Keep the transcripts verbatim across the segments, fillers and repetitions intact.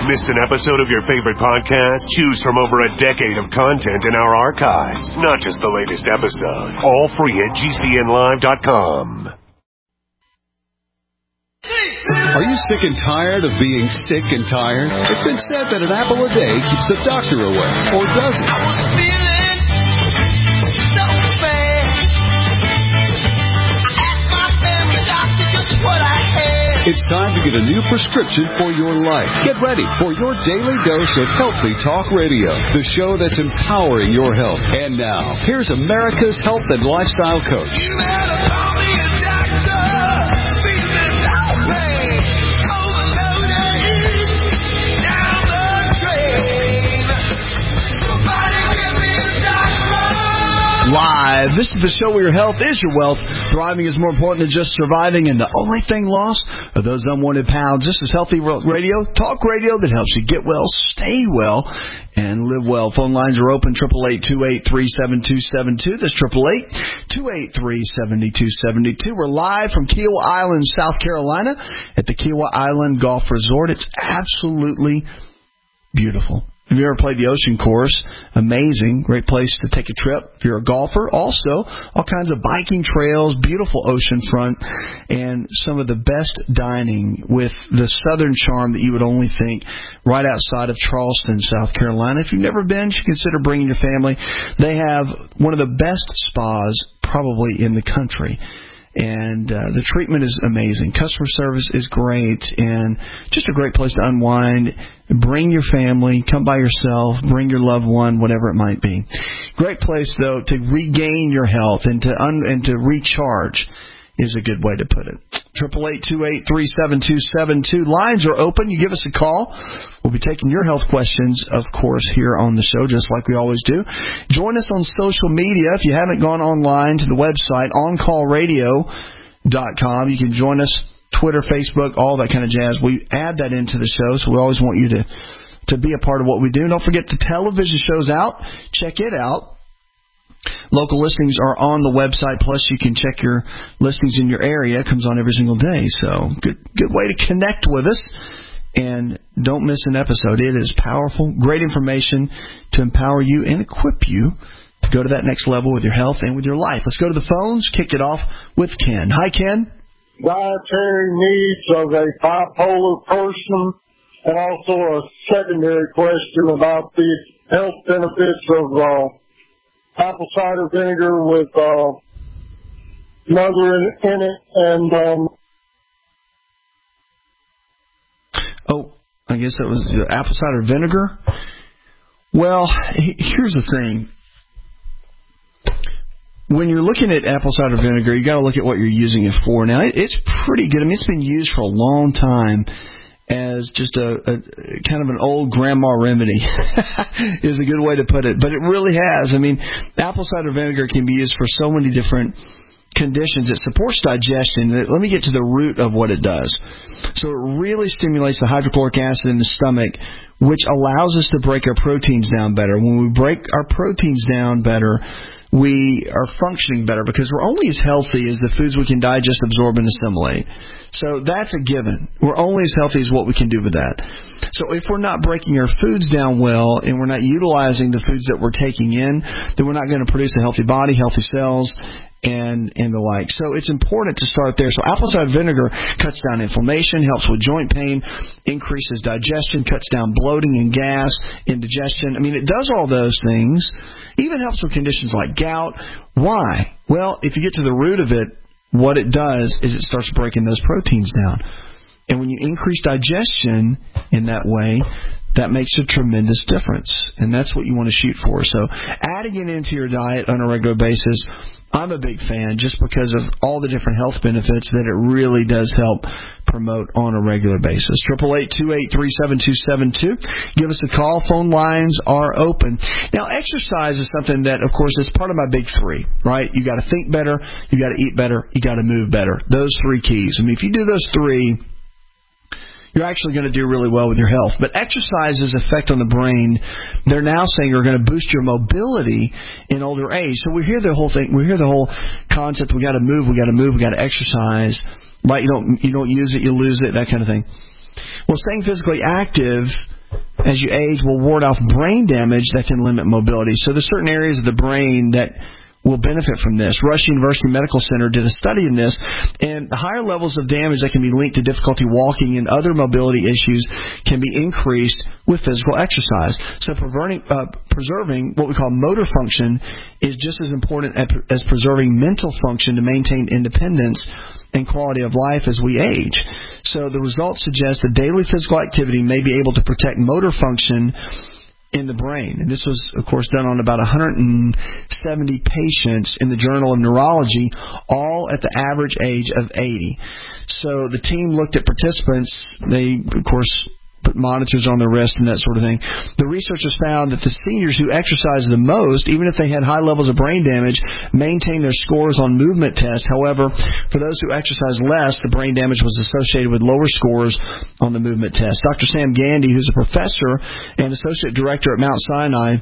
Missed an episode of your favorite podcast? Choose from over a decade of content in our archives, not just the latest episode. All free at G C N live dot com. Are you sick and tired of being sick and tired? It's been said that an apple a day keeps the doctor away, or does it? I was feeling so bad. I asked my family doctor just what I had. It's time to get a new prescription for your life. Get ready for your daily dose of Healthy Talk Radio, the show that's empowering your health. And now, here's America's health and lifestyle coach. You better call me a doctor. Feeling so bad. Overloaded. Down the drain. Somebody give me a doctor. Live. This is the show where your health is your wealth. Thriving is more important than just surviving, and the only thing lost are those unwanted pounds. This is Healthy Radio, talk radio that helps you get well, stay well, and live well. Phone lines are open, eight eight eight, two eight three, seven two seven two. That's eight eight eight, two eight three, seven two seven two. We're live from Kiawah Island, South Carolina, at the Kiawah Island Golf Resort. It's absolutely beautiful. Have you ever played the Ocean Course? Amazing. Great place to take a trip if you're a golfer. Also, all kinds of biking trails, beautiful oceanfront, and some of the best dining with the southern charm that you would only think right outside of Charleston, South Carolina. If you've never been, you should consider bringing your family. They have one of the best spas probably in the country. And uh, the treatment is amazing. Customer service is great, and just a great place to unwind. Bring your family, come by yourself, bring your loved one, whatever it might be. Great place, though, to regain your health and to un- and to recharge is a good way to put it. eight eight eight, two eight three, seven two seven two. Lines are open. You give us a call. We'll be taking your health questions, of course, here on the show, just like we always do. Join us on social media. If you haven't gone online to the website, on call radio dot com, you can join us, Twitter, Facebook, all that kind of jazz. We add that into the show, so we always want you to, to be a part of what we do. Don't forget the television show's out. Check it out. Local listings are on the website, plus you can check your listings in your area. It comes on every single day. So good good way to connect with us. And don't miss an episode. It is powerful, great information to empower you and equip you to go to that next level with your health and with your life. Let's go to the phones, kick it off with Ken. Hi, Ken. Dietary needs of a bipolar person, and also a secondary question about the health benefits of uh, apple cider vinegar with uh, mother in, in it, and um, oh, I guess that was uh, apple cider vinegar. Well, he, here's the thing. When you're looking at apple cider vinegar, you got to look at what you're using it for. Now, it, it's pretty good. I mean, it's been used for a long time as just a, a kind of an old grandma remedy is a good way to put it. But it really has. I mean, apple cider vinegar can be used for so many different conditions. It supports digestion. Let me get to the root of what it does. So it really stimulates the hydrochloric acid in the stomach, which allows us to break our proteins down better. When we break our proteins down better, we are functioning better because we're only as healthy as the foods we can digest, absorb, and assimilate. So that's a given. We're only as healthy as what we can do with that. So if we're not breaking our foods down well and we're not utilizing the foods that we're taking in, then we're not going to produce a healthy body, healthy cells, and and the like. So it's important to start there. So apple cider vinegar cuts down inflammation, helps with joint pain, increases digestion, cuts down bloating and gas, indigestion. I mean, it does all those things. Even helps with conditions like gout. Why? Well, if you get to the root of it, what it does is it starts breaking those proteins down. And when you increase digestion in that way, that makes a tremendous difference. And that's what you want to shoot for. So adding it into your diet on a regular basis, I'm a big fan just because of all the different health benefits that it really does help promote on a regular basis. eight eight eight, two eight three, seven two seven two. Give us a call. Phone lines are open. Now, exercise is something that, of course, is part of my big three, right? You got to think better, you got to eat better, you got to move better. Those three keys. I mean, if you do those three, you're actually going to do really well with your health. But exercise's effect on the brain, they're now saying are going to boost your mobility in older age. So we hear the whole thing, we hear the whole concept, we got to move, we got to move, we got to exercise. Right? You don't you don't use it, you lose it, that kind of thing. Well, staying physically active as you age will ward off brain damage that can limit mobility. So there's certain areas of the brain that will benefit from this. Rush University Medical Center did a study in this, and the higher levels of damage that can be linked to difficulty walking and other mobility issues can be increased with physical exercise. So preserving, uh, preserving what we call motor function is just as important as preserving mental function to maintain independence and quality of life as we age. So the results suggest that daily physical activity may be able to protect motor function in the brain. And this was, of course, done on about one hundred seventy patients in the Journal of Neurology, all at the average age of eighty. So the team looked at participants. They, of course, put monitors on their wrist and that sort of thing. The researchers found that the seniors who exercised the most, even if they had high levels of brain damage, maintained their scores on movement tests. However, for those who exercised less, the brain damage was associated with lower scores on the movement test. Doctor Sam Gandy, who's a professor and associate director at Mount Sinai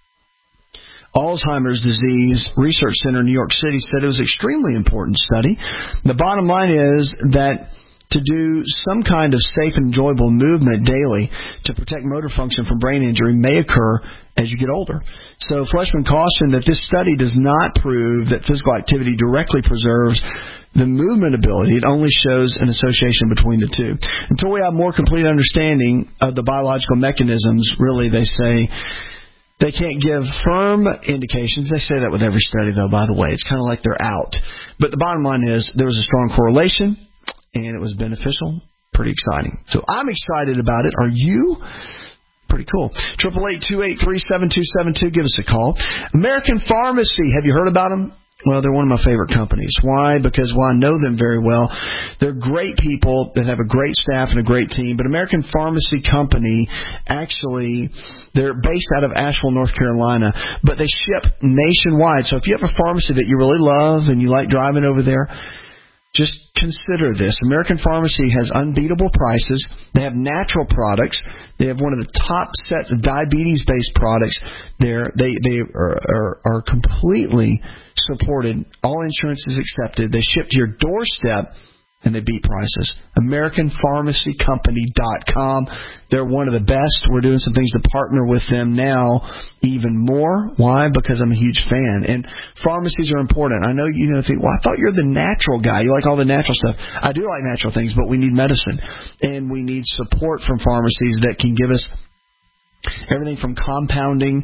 Alzheimer's Disease Research Center in New York City, said it was an extremely important study. The bottom line is that to do some kind of safe and enjoyable movement daily to protect motor function from brain injury may occur as you get older. So Fleshman cautioned that this study does not prove that physical activity directly preserves the movement ability. It only shows an association between the two. Until we have more complete understanding of the biological mechanisms, really, they say, they can't give firm indications. They say that with every study, though, by the way. It's kind of like they're out. But the bottom line is there was a strong correlation, and it was beneficial. Pretty exciting. So I'm excited about it. Are you? Pretty cool. triple eight, two eight three, seven two seven two. Give us a call. American Pharmacy. Have you heard about them? Well, they're one of my favorite companies. Why? Because, well, I know them very well. They're great people that have a great staff and a great team. But American Pharmacy Company, actually, they're based out of Asheville, North Carolina. But they ship nationwide. So if you have a pharmacy that you really love and you like driving over there, just consider this. American Pharmacy has unbeatable prices. They have natural products. They have one of the top sets of diabetes-based products there. They they are, are, are completely supported. All insurance is accepted. They ship to your doorstep, and they beat prices. American Pharmacy Company dot com. They're one of the best. We're doing some things to partner with them now even more. Why? Because I'm a huge fan. And pharmacies are important. I know you know think, well, I thought you're the natural guy. You like all the natural stuff. I do like natural things, but we need medicine. And we need support from pharmacies that can give us everything from compounding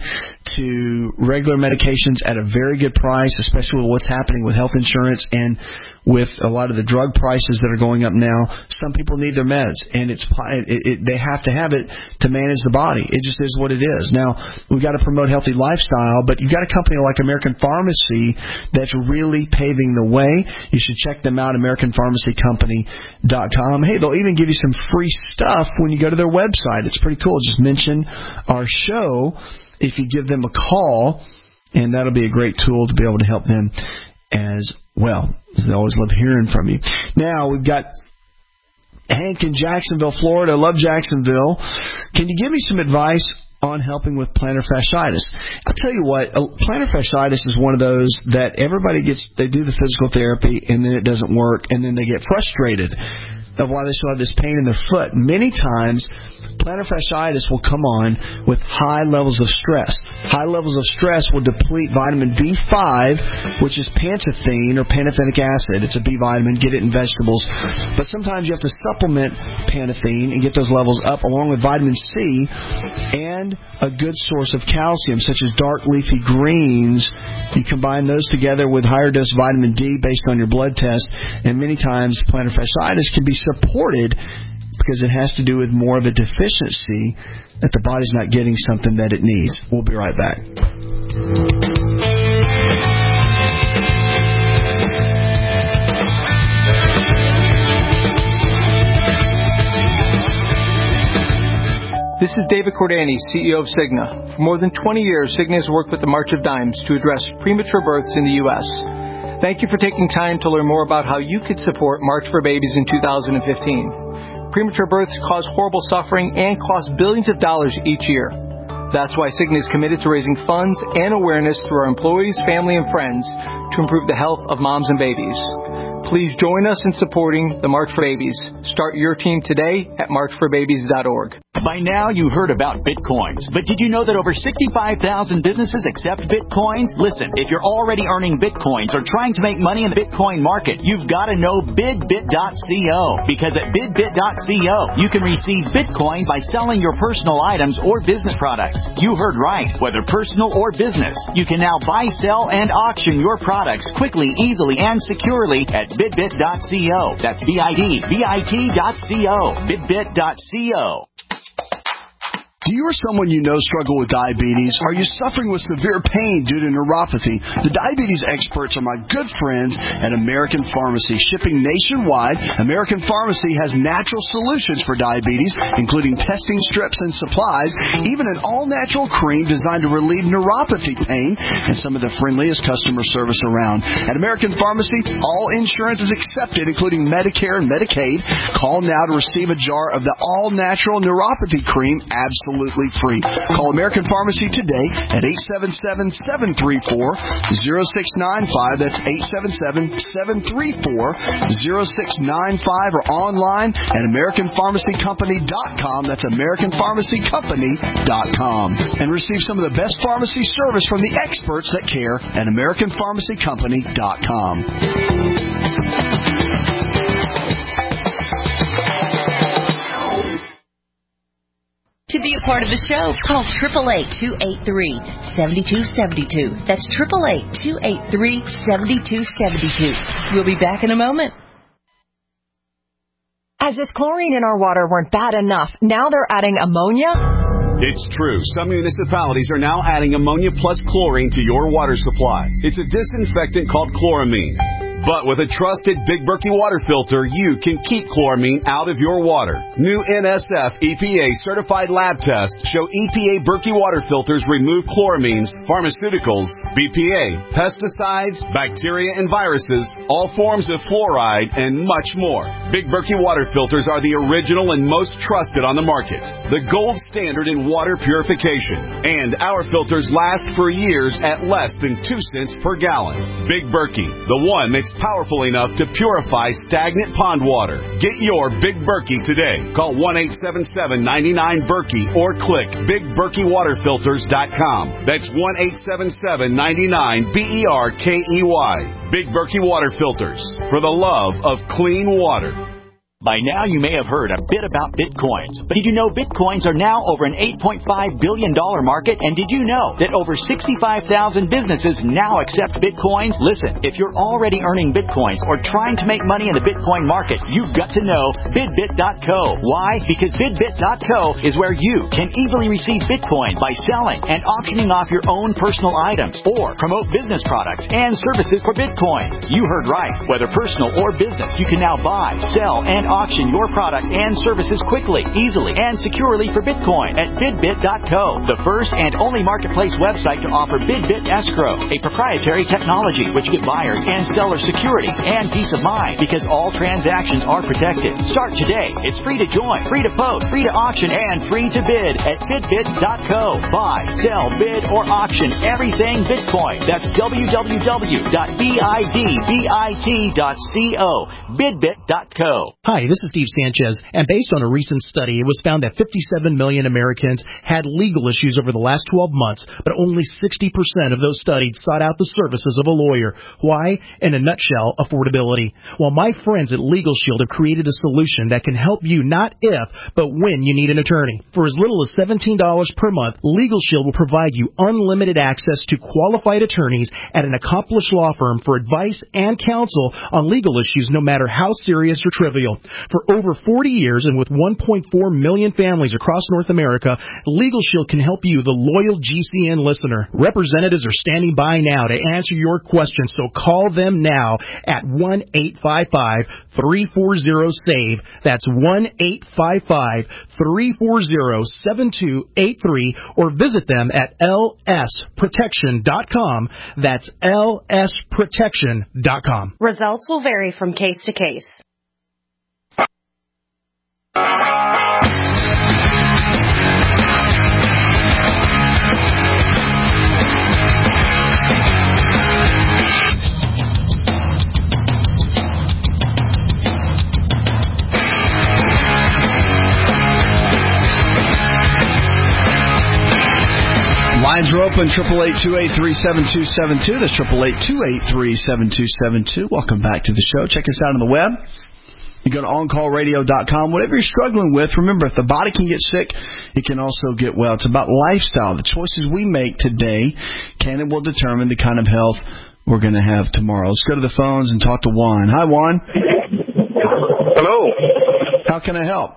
to regular medications at a very good price, especially with what's happening with health insurance and with a lot of the drug prices that are going up now. Some people need their meds, and it's it, it, they have to have it to manage the body. It just is what it is. Now, we've got to promote healthy lifestyle, but you've got a company like American Pharmacy that's really paving the way. You should check them out, American Pharmacy Company dot com. Hey, they'll even give you some free stuff when you go to their website. It's pretty cool. Just mention our show if you give them a call, and that'll be a great tool to be able to help them as well. I always love hearing from you. Now, we've got Hank in Jacksonville, Florida. I love Jacksonville. Can you give me some advice on helping with plantar fasciitis? I'll tell you what, plantar fasciitis is one of those that everybody gets, they do the physical therapy, and then it doesn't work, and then they get frustrated of why they still have this pain in their foot. Many times, plantar fasciitis will come on with high levels of stress. High levels of stress will deplete vitamin B five, which is pantethine or pantothenic acid. It's a B vitamin. Get it in vegetables. But sometimes you have to supplement pantethine and get those levels up along with vitamin C and a good source of calcium, such as dark leafy greens. You combine those together with higher dose vitamin D based on your blood test, and many times plantar fasciitis can be supported because it has to do with more of a deficiency that the body's not getting something that it needs. We'll be right back. This is David Cordani, C E O of Cigna. For more than twenty years, Cigna has worked with the March of Dimes to address premature births in the U S Thank you for taking time to learn more about how you could support March for Babies in two thousand fifteen. Premature births cause horrible suffering and cost billions of dollars each year. That's why Cigna is committed to raising funds and awareness through our employees, family, and friends to improve the health of moms and babies. Please join us in supporting the March for Babies. Start your team today at march for babies dot org. By now, you heard about Bitcoins, but did you know that over sixty-five thousand businesses accept Bitcoins? Listen, if you're already earning Bitcoins or trying to make money in the Bitcoin market, you've got to know bid bit dot co, because at bid bit dot co, you can receive Bitcoin by selling your personal items or business products. You heard right, whether personal or business. You can now buy, sell, and auction your products quickly, easily, and securely at bid bit dot co. That's B I D B I T dot co. bid bit dot co. Do you or someone you know struggle with diabetes? Are you suffering with severe pain due to neuropathy? The diabetes experts are my good friends at American Pharmacy. Shipping nationwide, American Pharmacy has natural solutions for diabetes, including testing strips and supplies, even an all-natural cream designed to relieve neuropathy pain, and some of the friendliest customer service around. At American Pharmacy, all insurance is accepted, including Medicare and Medicaid. Call now to receive a jar of the all-natural neuropathy cream absolutely Absolutely free. Call American Pharmacy today at eight seven seven, seven three four, zero six nine five. That's eight seven seven, seven three four, zero six nine five, or online at American Pharmacy Company dot com. That's American Pharmacy Company dot com. And receive some of the best pharmacy service from the experts that care at American Pharmacy Company dot com. To be a part of the show, call eight eight eight, two eight three, seven two seven two. That's eight eight eight, two eight three, seven two seven two. We'll be back in a moment. As if chlorine in our water weren't bad enough, now they're adding ammonia? It's true. Some municipalities are now adding ammonia plus chlorine to your water supply. It's a disinfectant called chloramine. But with a trusted Big Berkey water filter, you can keep chloramine out of your water. New N S F E P A certified lab tests show E P A Berkey water filters remove chloramines, pharmaceuticals, B P A, pesticides, bacteria and viruses, all forms of fluoride, and much more. Big Berkey water filters are the original and most trusted on the market. The gold standard in water purification. And our filters last for years at less than two cents per gallon. Big Berkey, the one that's powerful enough to purify stagnant pond water. Get your Big Berkey today. Call one eight seven seven, nine nine, Berkey or click big berkey water filters dot com. That's one eight seven seven, nine nine, B E R K E Y. Big Berkey Water Filters, for the love of clean water. By now, you may have heard a bit about Bitcoins. But did you know Bitcoins are now over an eight point five billion dollars market? And did you know that over sixty-five thousand businesses now accept Bitcoins? Listen, if you're already earning Bitcoins or trying to make money in the Bitcoin market, you've got to know bid bit dot co. Why? Because bid bit dot co is where you can easily receive Bitcoin by selling and auctioning off your own personal items or promote business products and services for Bitcoin. You heard right. Whether personal or business, you can now buy, sell, and auction your product and services quickly, easily, and securely for Bitcoin at bid bit dot co, the first and only marketplace website to offer BidBit Escrow, a proprietary technology which gives buyers and sellers security and peace of mind because all transactions are protected. Start today. It's free to join, free to post, free to auction, and free to bid at bid bit dot co. Buy, sell, bid, or auction everything Bitcoin. That's w w w dot bid bit dot co. bid bit dot co. Hi, this is Steve Sanchez, and based on a recent study, it was found that fifty-seven million Americans had legal issues over the last twelve months, but only sixty percent of those studied sought out the services of a lawyer. Why? In a nutshell, affordability. Well, my friends at Legal Shield have created a solution that can help you not if, but when you need an attorney. For as little as seventeen dollars per month, Legal Shield will provide you unlimited access to qualified attorneys at an accomplished law firm for advice and counsel on legal issues, no matter how serious or trivial. For over forty years and with one point four million families across North America, Legal Shield can help you, the loyal G C N listener. Representatives are standing by now to answer your questions, so call them now at one eight five five, three four zero, S A V E. That's one eight five five, three four zero, seven two eight three, or visit them at L S protection dot com. That's L S protection dot com. Results will vary from case to case. Lines are open, eight eight eight, two eight three, seven two seven two. That's eight eight eight, two eight three, seven two seven two. Welcome back to the show. Check us out on the web. You go to on call radio dot com. Whatever you're struggling with, remember, if the body can get sick, it can also get well. It's about lifestyle. The choices we make today can and will determine the kind of health we're going to have tomorrow. Let's go to the phones and talk to Juan. Hi, Juan. Hello. How can I help?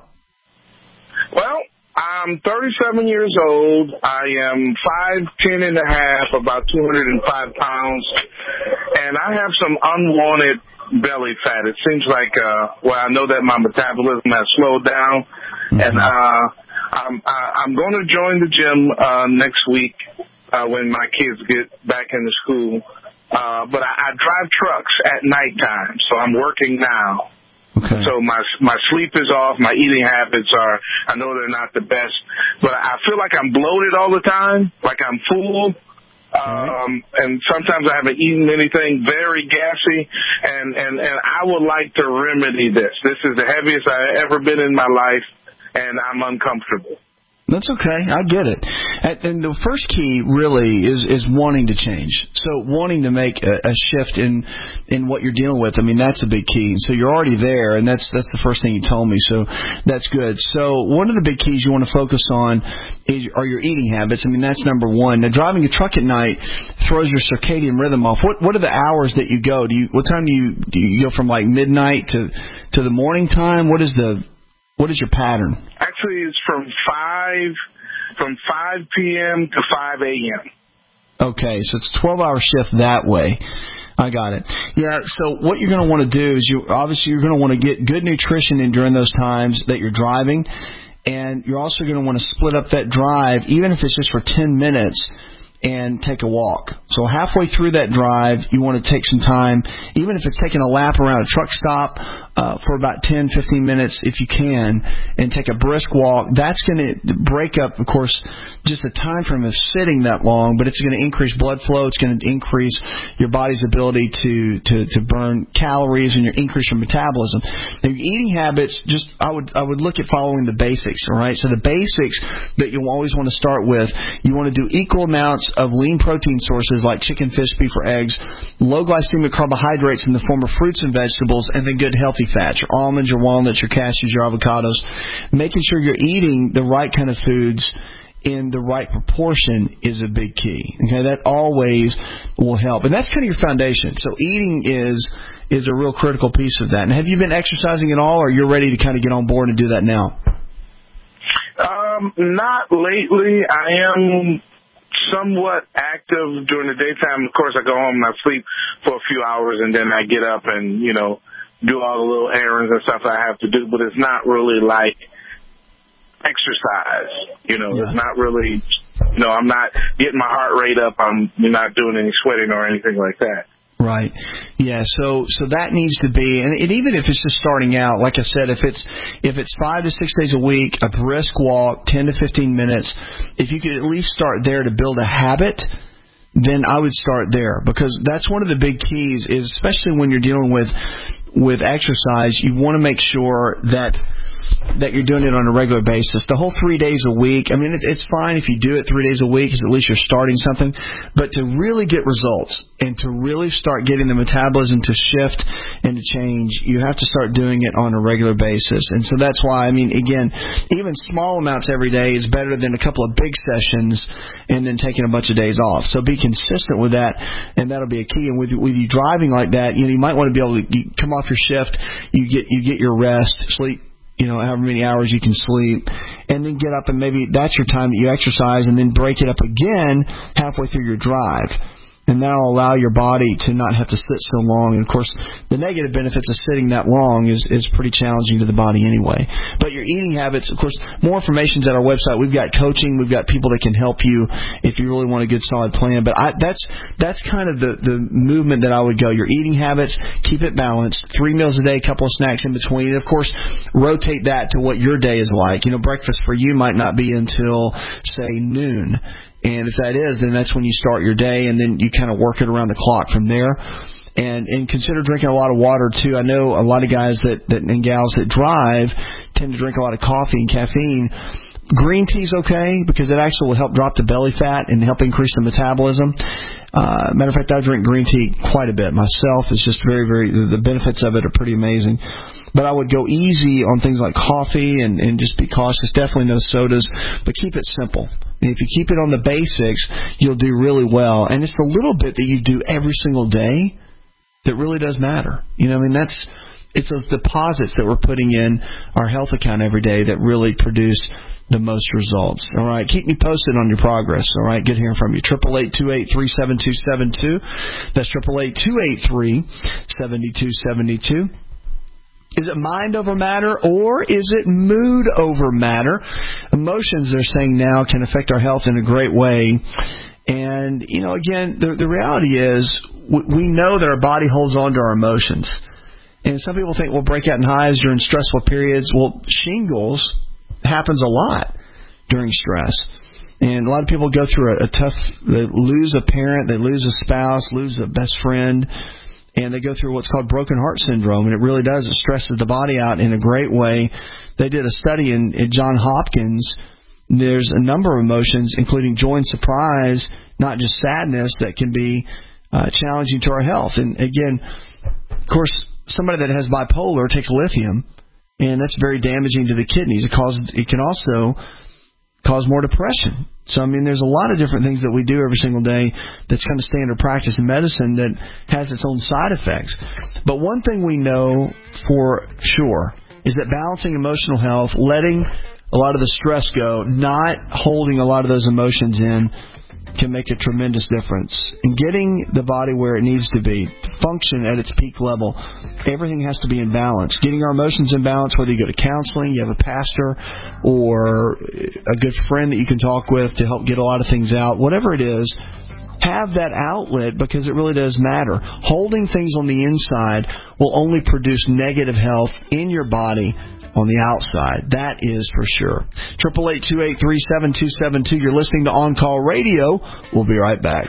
Well, I'm thirty-seven years old. I am five ten and a half, about two hundred five pounds, and I have some unwanted belly fat. It seems like, uh, well, I know that my metabolism has slowed down, mm-hmm. and uh, I'm, I'm going to join the gym uh, next week uh, when my kids get back into school. Uh, but I, I drive trucks at nighttime, so I'm working now. Okay. So my my sleep is off. My eating habits are, I know they're not the best, but I feel like I'm bloated all the time, like I'm full. Um, and sometimes I haven't eaten anything, very gassy, and, and, and I would like to remedy this. This is the heaviest I've ever been in my life, and I'm uncomfortable. That's okay. I get it. And the first key really is, is wanting to change. So wanting to make a, a shift in in what you're dealing with. I mean, that's a big key. So you're already there, and that's that's the first thing you told me. So that's good. So one of the big keys you want to focus on is, are your eating habits. I mean, that's number one. Now, driving a truck at night throws your circadian rhythm off. What what are the hours that you go? Do you what time do you do you go from like midnight to to the morning time? What is the What is your pattern? Actually, it's from five from five p.m. to five a.m. Okay, so it's a twelve-hour shift that way. I got it. Yeah, so what you're going to want to do is, you obviously you're going to want to get good nutrition in during those times that you're driving, and you're also going to want to split up that drive, even if it's just for ten minutes, and take a walk. So halfway through that drive, you want to take some time, even if it's taking a lap around a truck stop uh, for about ten, fifteen minutes, if you can, and take a brisk walk. That's going to break up, of course, just the time frame of sitting that long, but it's going to increase blood flow. It's going to increase your body's ability to, to, to burn calories and your increase your metabolism. Now, your eating habits, just I would I would look at following the basics, all right? So the basics that you always want to start with, you want to do equal amounts of lean protein sources like chicken, fish, beef, or eggs, low glycemic carbohydrates in the form of fruits and vegetables, and then good healthy fats, your almonds, your walnuts, your cashews, your avocados. Making sure you're eating the right kind of foods in the right proportion is a big key. Okay, that always will help. And that's kind of your foundation. So eating is is a real critical piece of that. And have you been exercising at all, or you're ready to kind of get on board and do that now? Um, not lately. I am somewhat active during the daytime. Of course, I go home and I sleep for a few hours, and then I get up and, you know, do all the little errands and stuff I have to do. But it's not really like exercise. You know, yeah. It's not really, you know, I'm not getting my heart rate up. I'm not doing any sweating or anything like that. Right. Yeah. So so that needs to be, and it, even if it's just starting out, like I said, if it's if it's five to six days a week, a brisk walk, ten to fifteen minutes, if you could at least start there to build a habit, then I would start there, because that's one of the big keys. Is especially when you're dealing with with exercise, you want to make sure that that you're doing it on a regular basis. The whole three days a week, I mean, it's, it's fine if you do it three days a week, because at least you're starting something. But to really get results and to really start getting the metabolism to shift and to change, you have to start doing it on a regular basis. And so that's why, I mean, again, even small amounts every day is better than a couple of big sessions and then taking a bunch of days off. So be consistent with that, and that'll be a key. And with, with you driving like that, you know, you might want to be able to you come off your shift, you get you get your rest, sleep, you know, however many hours you can sleep, and then get up, and maybe that's your time that you exercise, and then break it up again halfway through your drive. And that will allow your body to not have to sit so long. And, of course, the negative benefits of sitting that long is, is pretty challenging to the body anyway. But your eating habits, of course, more information is at our website. We've got coaching. We've got people that can help you if you really want a good, solid plan. But I, that's that's kind of the, the movement that I would go. Your eating habits, keep it balanced. Three meals a day, a couple of snacks in between. And, of course, rotate that to what your day is like. You know, breakfast for you might not be until, say, noon. And if that is, then that's when you start your day, and then you kind of work it around the clock from there. And and consider drinking a lot of water, too. I know a lot of guys that, that and gals that drive tend to drink a lot of coffee and caffeine. green tea's okay because it actually will help drop the belly fat and help increase the metabolism. Uh, matter of fact, I drink green tea quite a bit myself. It's just very, very, the benefits of it are pretty amazing. But I would go easy on things like coffee and, and just be cautious. Definitely no sodas, but keep it simple. And if you keep it on the basics, you'll do really well. And it's the little bit that you do every single day that really does matter. You know, I mean, that's, it's those deposits that we're putting in our health account every day that really produce the most results. All right, keep me posted on your progress. All right, good hearing from you. Triple eight two eight three seven two seven two. That's triple eight two eight three seven two seven two. Is it mind over matter or is it mood over matter? Emotions, they're saying now, can affect our health in a great way. And, you know, again, the, the reality is we know that our body holds on to our emotions. And some people think, well, breakout in hives during stressful periods. Well, shingles happens a lot during stress. And a lot of people go through a, a tough, they lose a parent, they lose a spouse, lose a best friend, and they go through what's called broken heart syndrome. And it really does. It stresses the body out in a great way. They did a study in, in Johns Hopkins. There's a number of emotions, including joy and surprise, not just sadness, that can be uh, challenging to our health. And again, of course, somebody that has bipolar takes lithium, and that's very damaging to the kidneys. It causes, it can also cause more depression. So, I mean, there's a lot of different things that we do every single day that's kind of standard practice in medicine that has its own side effects. But one thing we know for sure is that balancing emotional health, letting a lot of the stress go, not holding a lot of those emotions in, can make a tremendous difference. And getting the body where it needs to be, to function at its peak level, everything has to be in balance. Getting our emotions in balance, whether you go to counseling, you have a pastor, or a good friend that you can talk with to help get a lot of things out, whatever it is, have that outlet because it really does matter. Holding things on the inside will only produce negative health in your body on the outside. That is for sure. triple eight two eight three seven two seven two. You're listening to On Call Radio. We'll be right back.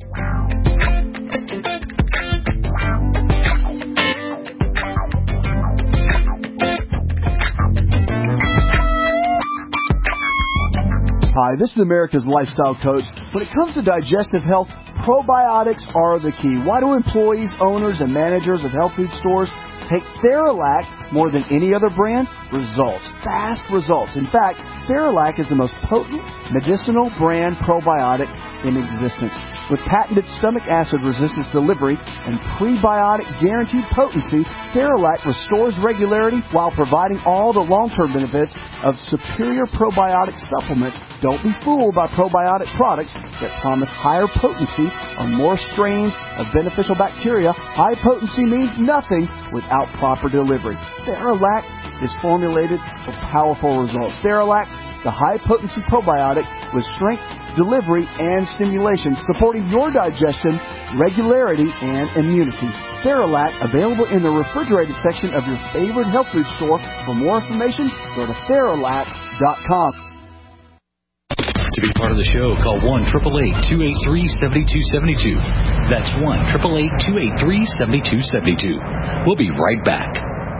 Hi, this is America's Lifestyle Coach. When it comes to digestive health, probiotics are the key. Why do employees, owners, and managers of health food stores take Theralac more than any other brand? Results. Fast results. In fact, Theralac is the most potent medicinal brand probiotic in existence. With patented stomach acid resistance delivery and prebiotic guaranteed potency, Theralac restores regularity while providing all the long-term benefits of superior probiotic supplements. Don't be fooled by probiotic products that promise higher potency or more strains of beneficial bacteria. High potency means nothing without proper delivery. Theralac is formulated for powerful results. Theralac, the high-potency probiotic with strength, delivery, and stimulation, supporting your digestion, regularity, and immunity. Theralac, available in the refrigerated section of your favorite health food store. For more information, go to Theralac dot com. To be part of the show, call one eight eight eight, two eight three, seven two seven two. That's one eight eight eight, two eight three, seven two seven two. We'll be right back.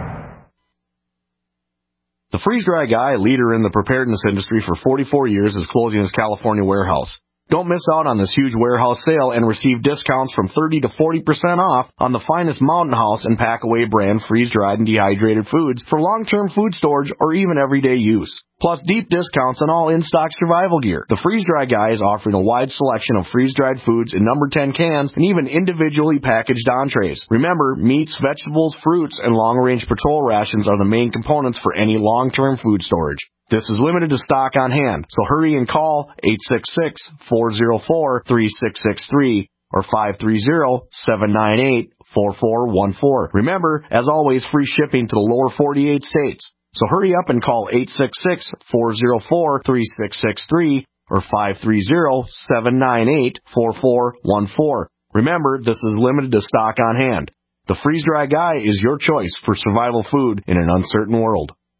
The Freeze-Dry Guy, leader in the preparedness industry for forty-four years, is closing his California warehouse. Don't miss out on this huge warehouse sale and receive discounts from thirty to forty percent off on the finest Mountain House and Packaway brand freeze-dried and dehydrated foods for long-term food storage or even everyday use. Plus deep discounts on all in-stock survival gear. The Freeze-Dry Guy is offering a wide selection of freeze-dried foods in number ten cans and even individually packaged entrees. Remember, meats, vegetables, fruits, and long-range patrol rations are the main components for any long-term food storage. This is limited to stock on hand, so hurry and call eight six six, four zero four, three six six three or five three zero, seven nine eight, four four one four. Remember, as always, free shipping to the lower forty-eight states. So hurry up and call eight six six, four zero four, three six six three or five three zero, seven nine eight, four four one four. Remember, this is limited to stock on hand. The Freeze-Dry Guy is your choice for survival food in an uncertain world.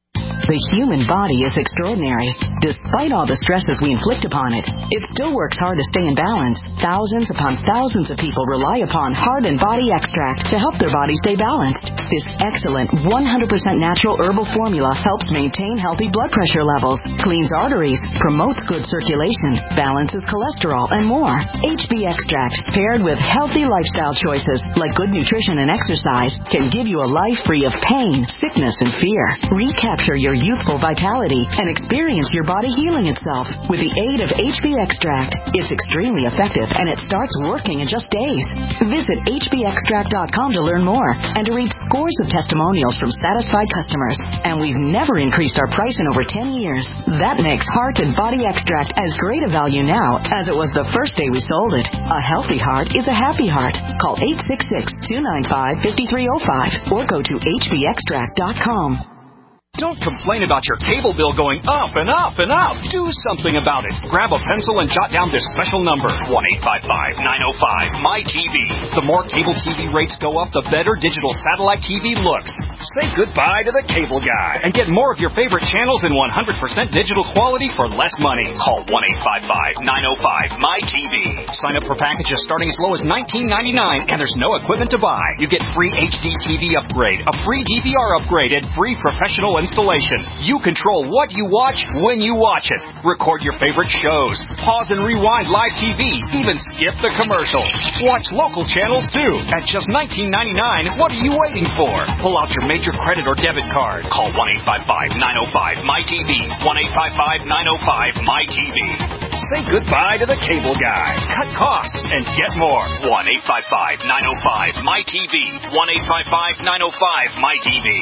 The human body is extraordinary. Despite all the stresses we inflict upon it, it still works hard to stay in balance. Thousands upon thousands of people rely upon Heart and Body Extract to help their body stay balanced. This excellent one hundred percent natural herbal formula helps maintain healthy blood pressure levels, cleans arteries, promotes good circulation, balances cholesterol, and more. H B Extract, paired with healthy lifestyle choices like good nutrition and exercise, can give you a life free of pain, sickness, and fear. Recapture your youthful vitality and experience your body healing itself with the aid of H B Extract. It's extremely effective and it starts working in just days. Visit H B extract dot com to learn more and to read scores of testimonials from satisfied customers. And we've never increased our price in over ten years. That makes Heart and Body Extract as great a value now as it was the first day we sold it. A healthy heart is a happy heart. Call eight six six, two nine five, five three zero five or go to H B extract dot com. Don't complain about your cable bill going up and up and up. Do something about it. Grab a pencil and jot down this special number, one eight five five, nine oh five, M Y T V. The more cable T V rates go up, the better digital satellite T V looks. Say goodbye to the cable guy and get more of your favorite channels in one hundred percent digital quality for less money. Call one eight five five, nine oh five, M Y T V. Sign up for packages starting as low as nineteen ninety-nine, and there's no equipment to buy. You get free H D T V upgrade, a free D V R upgrade, and free professional installation. You control what you watch when you watch it. Record your favorite shows. Pause and rewind live T V. Even skip the commercials. Watch local channels too. At just nineteen ninety-nine, what are you waiting for? Pull out your major credit or debit card. Call one eight five five, nine oh five, M Y T V. one eight five five, nine oh five, M Y T V. Say goodbye to the cable guy. Cut costs and get more. one eight five five, nine oh five, M Y T V. one eight five five, nine oh five, M Y T V.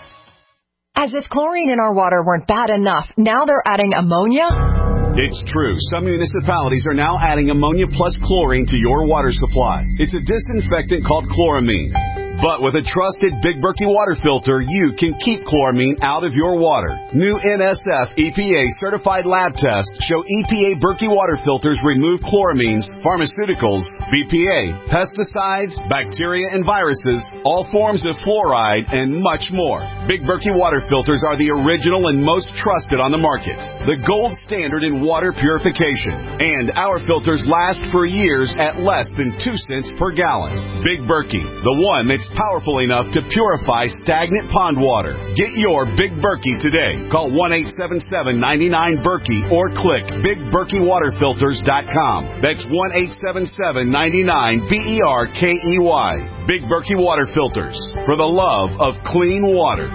As if chlorine in our water weren't bad enough, now they're adding ammonia? It's true. Some municipalities are now adding ammonia plus chlorine to your water supply. It's a disinfectant called chloramine. But with a trusted Big Berkey water filter, you can keep chloramine out of your water. New N S F E P A certified lab tests show E P A Berkey water filters remove chloramines, pharmaceuticals, B P A, pesticides, bacteria and viruses, all forms of fluoride, and much more. Big Berkey water filters are the original and most trusted on the market. The gold standard in water purification. And our filters last for years at less than two cents per gallon. Big Berkey, the one that's powerful enough to purify stagnant pond water. Get your Big Berkey today. Call one eight seven seven, nine nine, Berkey or click big berkey water filters dot com. That's one eight seven seven, nine nine, B E R K E Y. Big Berkey Water Filters, for the love of clean water.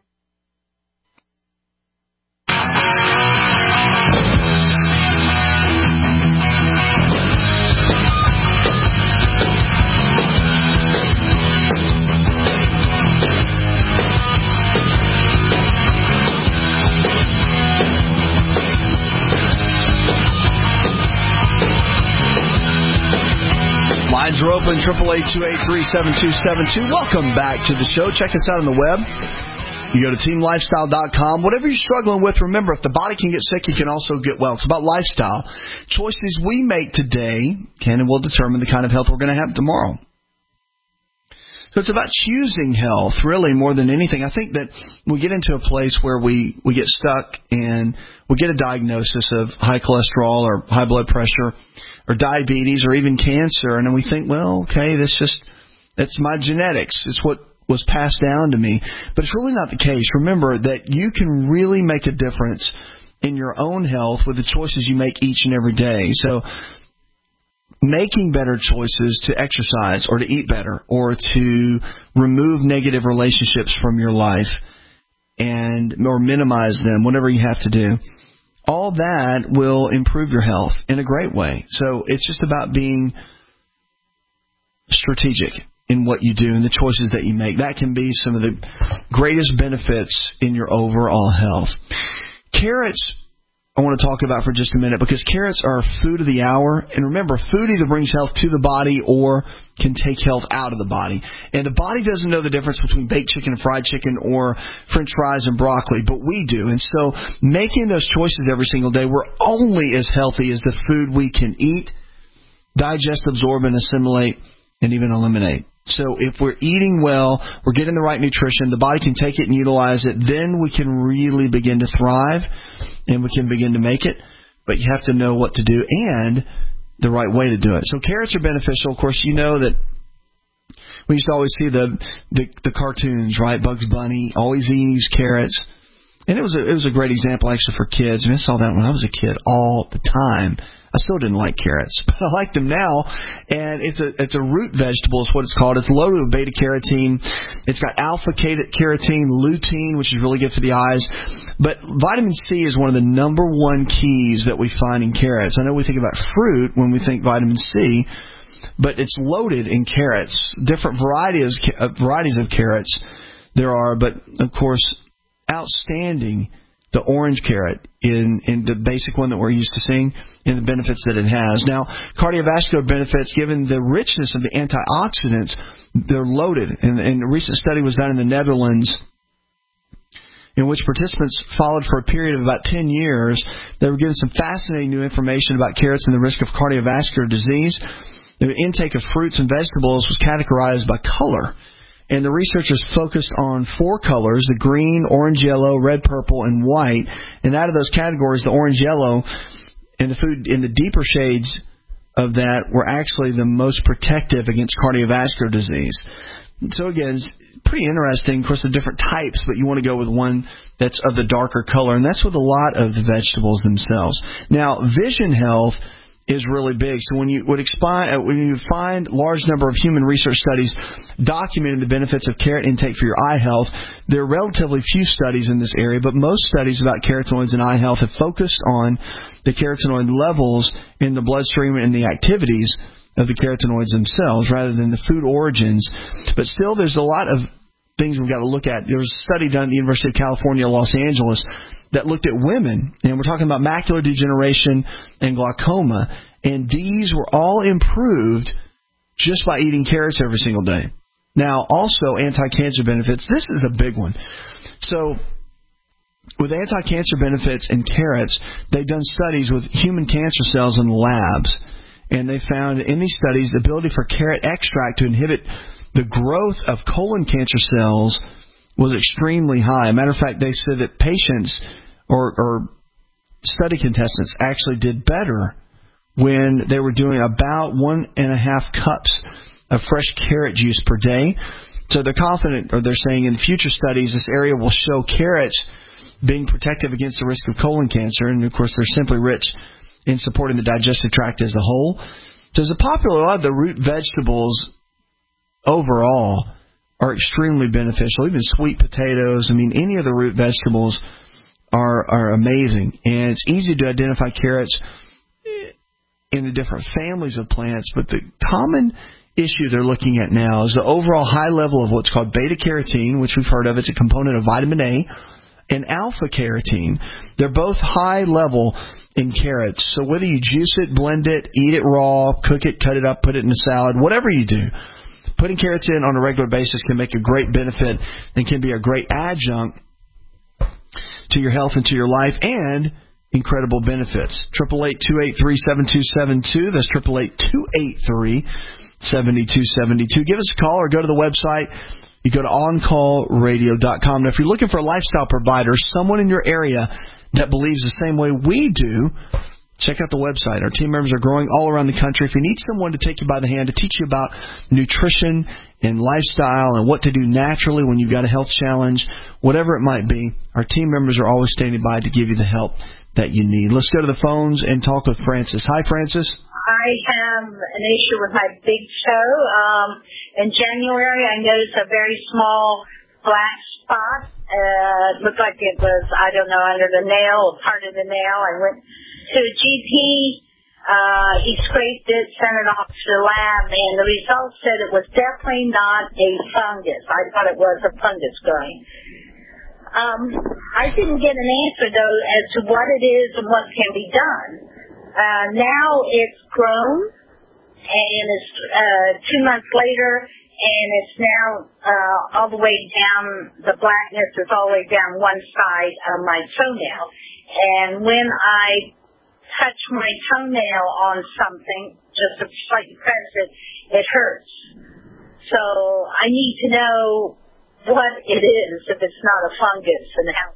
Lines are open, triple eight, two eight three, seven two seven two. Welcome back to the show. Check us out on the web. You go to team lifestyle dot com. Whatever you're struggling with, remember, if the body can get sick, you can also get well. It's about lifestyle. Choices we make today can and will determine the kind of health we're going to have tomorrow. So it's about choosing health, really, more than anything. I think that we get into a place where we, we get stuck and we get a diagnosis of high cholesterol or high blood pressure or diabetes or even cancer, and then we think, well, okay, that's just, that's my genetics. It's what was passed down to me. But it's really not the case. Remember that you can really make a difference in your own health with the choices you make each and every day. So making better choices to exercise or to eat better or to remove negative relationships from your life and or minimize them, whatever you have to do, all that will improve your health in a great way. So it's just about being strategic in what you do and the choices that you make. That can be some of the greatest benefits in your overall health. Carrots, I want to talk about for just a minute, because carrots are food of the hour. And remember, food either brings health to the body or can take health out of the body. And the body doesn't know the difference between baked chicken and fried chicken or French fries and broccoli, but we do. And so making those choices every single day, we're only as healthy as the food we can eat, digest, absorb, and assimilate, and even eliminate. So if we're eating well, we're getting the right nutrition, the body can take it and utilize it, then we can really begin to thrive and we can begin to make it. But you have to know what to do and the right way to do it. So carrots are beneficial. Of course, you know that we used to always see the, the, the cartoons, right? Bugs Bunny, always eating these carrots. And it was a, it was a great example actually for kids. I mean, I saw that when I was a kid all the time. I still didn't like carrots, but I like them now. And it's a it's a root vegetable is what it's called. It's loaded with beta carotene. It's got alpha carotene, lutein, which is really good for the eyes. But vitamin C is one of the number one keys that we find in carrots. I know we think about fruit when we think vitamin C, but it's loaded in carrots. Different varieties varieties of carrots there are, but of course, outstanding. The orange carrot in, in the basic one that we're used to seeing and the benefits that it has. Now, cardiovascular benefits, given the richness of the antioxidants, they're loaded. And, and a recent study was done in the Netherlands in which participants followed for a period of about ten years. They were given some fascinating new information about carrots and the risk of cardiovascular disease. Their intake of fruits and vegetables was categorized by color. And the researchers focused on four colors, the green, orange, yellow, red, purple, and white. And out of those categories, the orange, yellow, and the food in the deeper shades of that were actually the most protective against cardiovascular disease. So again, it's pretty interesting. Of course, the different types, but you want to go with one that's of the darker color. And that's with a lot of the vegetables themselves. Now, vision health is really big. So when you would expand, when you find large number of human research studies documenting the benefits of carrot intake for your eye health, there are relatively few studies in this area, but most studies about carotenoids and eye health have focused on the carotenoid levels in the bloodstream and the activities of the carotenoids themselves rather than the food origins. But still, there's a lot of things we've got to look at. There was a study done at the University of California, Los Angeles, that looked at women, and we're talking about macular degeneration and glaucoma, and these were all improved just by eating carrots every single day. Now, also anti-cancer benefits. This is a big one. So, with anti-cancer benefits in carrots, they've done studies with human cancer cells in the labs, and they found in these studies the ability for carrot extract to inhibit the growth of colon cancer cells was extremely high. As a matter of fact, they said that patients or, or study contestants actually did better when they were doing about one and a half cups of fresh carrot juice per day. So they're confident, or they're saying in future studies, this area will show carrots being protective against the risk of colon cancer. And, of course, they're simply rich in supporting the digestive tract as a whole. So as a popular, a lot of the root vegetables overall are extremely beneficial. Even sweet potatoes, I mean, any of the root vegetables are are amazing. And it's easy to identify carrots in the different families of plants, but the common issue they're looking at now is the overall high level of what's called beta-carotene, which we've heard of. It's a component of vitamin A, and alpha-carotene. They're both high level in carrots. So whether you juice it, blend it, eat it raw, cook it, cut it up, put it in a salad, whatever you do, putting carrots in on a regular basis can make a great benefit and can be a great adjunct to your health and to your life, and incredible benefits. Triple eight two eight three seven two seven two. That's triple eight two eight three seven two seven two. Give us a call or go to the website. You go to on call radio dot com. Now, if you're looking for a lifestyle provider, someone in your area that believes the same way we do, check out the website. Our team members are growing all around the country. If you need someone to take you by the hand to teach you about nutrition and lifestyle and what to do naturally when you've got a health challenge, whatever it might be, our team members are always standing by to give you the help that you need. Let's go to the phones and talk with Francis. Hi, Francis. I have an issue with my big toe. Um, in January, I noticed a very small black spot. Uh, it looked like it was, I don't know, under the nail, part of the nail. I went to a G P. Uh, he scraped it, sent it off to the lab, and the results said it was definitely not a fungus. I thought it was a fungus growing. Um, I didn't get an answer, though, as to what it is and what can be done. Uh, now it's grown, and it's uh, two months later, and it's now uh, all the way down, the blackness is all the way down one side of my toenail. And when I touch my toenail on something, just to slightly press it, it hurts. So I need to know what it is if it's not a fungus and how.